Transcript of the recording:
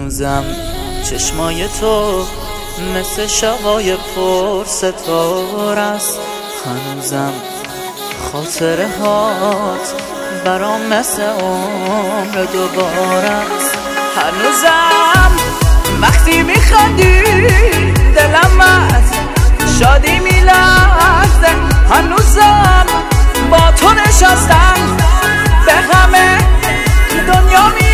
هنوزم چشمای تو مثل شبای پر ستاره است، هنوزم خاطره هات برام مثل عمر دوباره است، هنوزم وقتی میخندی دلم از شادی میلرزه، هنوزم با تو نشستم به همه دنیا